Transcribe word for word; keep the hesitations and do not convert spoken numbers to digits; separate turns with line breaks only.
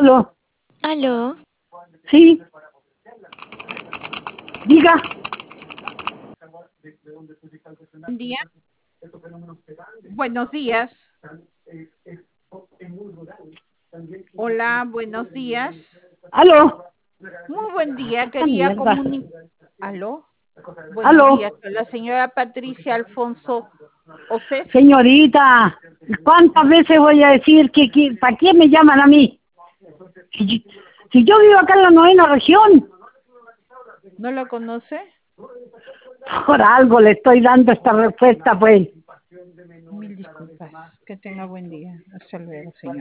Aló,
Aló,
sí, diga.
Buen día. Buenos días. Hola, buenos días.
Aló,
Muy buen día.
esta
Quería
mierda.
comunicar. ¿Aló? Buenos
Aló,
días. Con la señora Patricia Alfonso Océs.
señorita, ¿cuántas veces voy a decir que, que para qué me llaman a mí? Si, yo- si yo vivo acá en la novena región,
¿No lo conoce?
por algo le estoy dando esta respuesta, pues.
Mil disculpas. Que tenga buen día. Hasta luego, señora.